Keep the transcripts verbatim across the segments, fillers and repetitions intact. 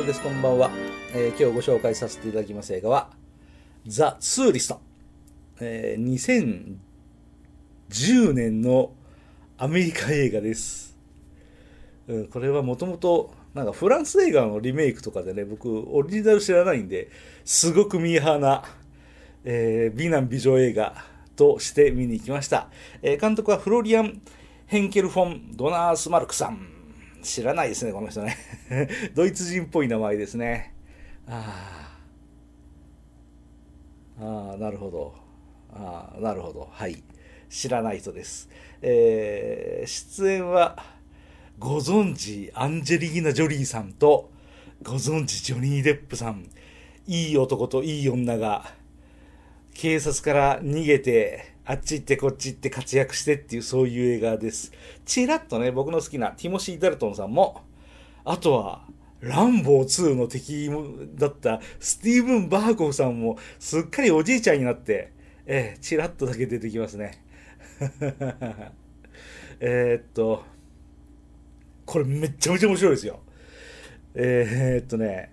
です。こんばんは、えー、今日ご紹介させていただきます映画はザ・ツーリスト、えー、にせんじゅうねんのアメリカ映画です、うん、これはもともとなんかフランス映画のリメイクとかでね、僕オリジナル知らないんですごくミーハーな、えー、美男美女映画として見に行きました、えー、監督はフロリアン・ヘンケル・フォン・ドナースマルクさん。知らないですね、この人ね。ドイツ人っぽい名前ですね。ああ、ああ、なるほど。ああ、なるほど。はい。知らない人です。えー、出演は、ご存知、アンジェリーナ・ジョリーさんと、ご存知、ジョニー・デップさん。いい男といい女が、警察から逃げて、あっち行ってこっち行って活躍してっていう、そういう映画です。ちらっとね、僕の好きなティモシー・ダルトンさんも、あとは、ランボーツーの敵だったスティーブン・バーコフさんも、すっかりおじいちゃんになって、えー、ちらっとだけ出てきますね。えーっと、これめっちゃめちゃ面白いですよ。えーっとね、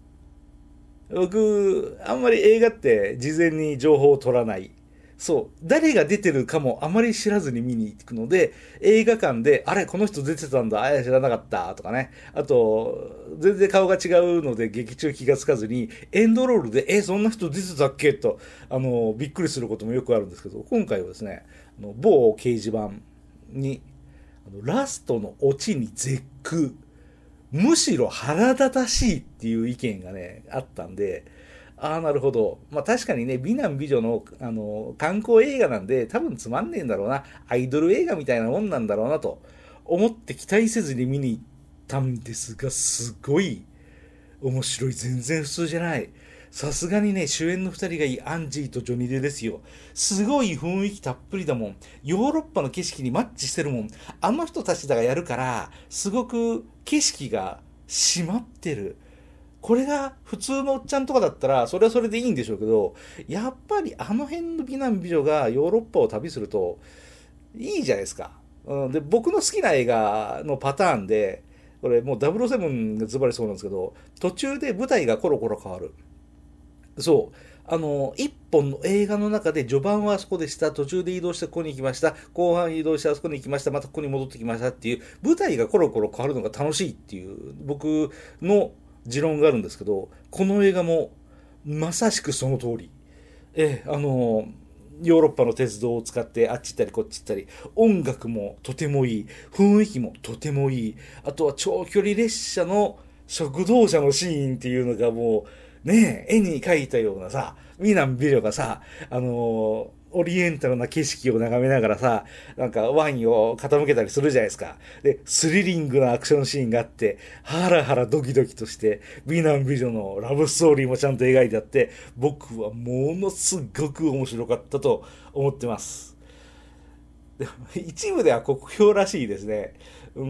僕、あんまり映画って事前に情報を取らない。そう。誰が出てるかもあまり知らずに見に行くので、映画館で、あれ、この人出てたんだ、あれ知らなかった、とかね。あと、全然顔が違うので劇中気がつかずに、エンドロールで、え、そんな人出てたっけと、あの、びっくりすることもよくあるんですけど、今回はですね、あの某掲示板に、あのラストのオチに絶句。むしろ腹立たしいっていう意見がね、あったんで、ああ、なるほど。まあ確かにね、美男美女の、あの、観光映画なんで、多分つまんねえんだろうな。アイドル映画みたいなもんなんだろうなと思って期待せずに見に行ったんですが、すごい面白い。全然普通じゃない。さすがにね、主演の二人がいいアンジーとジョニデですよ。すごい雰囲気たっぷりだもん。ヨーロッパの景色にマッチしてるもん。あの人たちだがやるから、すごく景色が締まってる。これが普通のおっちゃんとかだったら、それはそれでいいんでしょうけど、やっぱりあの辺の美男美女がヨーロッパを旅すると、いいじゃないですか。うん、で、僕の好きな映画のパターンで、これもうダブルオーセブンがズバリそうなんですけど、途中で舞台がコロコロ変わる。そう。あの、一本の映画の中で序盤はあそこでした、途中で移動してここに行きました、後半移動してあそこに行きました、またここに戻ってきましたっていう、舞台がコロコロ変わるのが楽しいっていう、僕の持論があるんですけど、この映画もまさしくその通り。ええ、あの、ヨーロッパの鉄道を使ってあっち行ったりこっち行ったり、音楽もとてもいい、雰囲気もとてもいい、あとは長距離列車の食堂車のシーンっていうのがもう、ねえ、絵に描いたようなさ、美男美女がさ、あのーオリエンタルな景色を眺めながらさ、なんかワインを傾けたりするじゃないですか。で、スリリングなアクションシーンがあって、ハラハラドキドキとして、美男美女のラブストーリーもちゃんと描いてあって、僕はものすごく面白かったと思ってます。でも一部では酷評らしいですね。うん、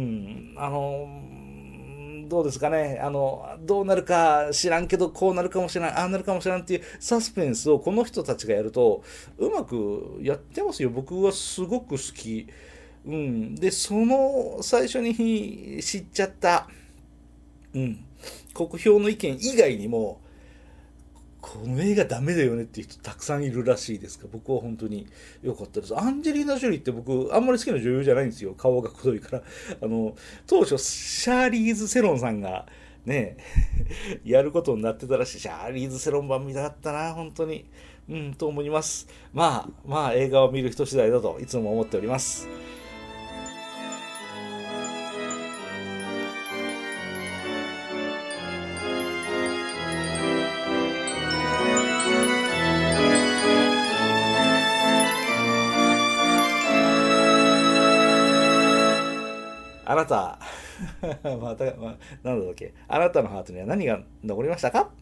あのどうですかね。あの、どうなるか知らんけど、こうなるかもしれない、ああなるかもしれんっていうサスペンスをこの人たちがやると、うまくやってますよ。僕はすごく好き。うん。で、その最初に知っちゃった、うん、酷評の意見以外にも、この映画ダメだよねっていう人たくさんいるらしいですが、僕は本当に良かったです。アンジェリーナ・ジョリーって僕、あんまり好きな女優じゃないんですよ。顔がくどいから。あの、当初、シャーリーズ・セロンさんが、ね、やることになってたらしい。シャーリーズ・セロン版見たかったな、本当に。うん、と思います。まあ、まあ、映画を見る人次第だといつも思っております。あなた、また、まあ、なんだっけ、あなたのハートには何が残りましたか？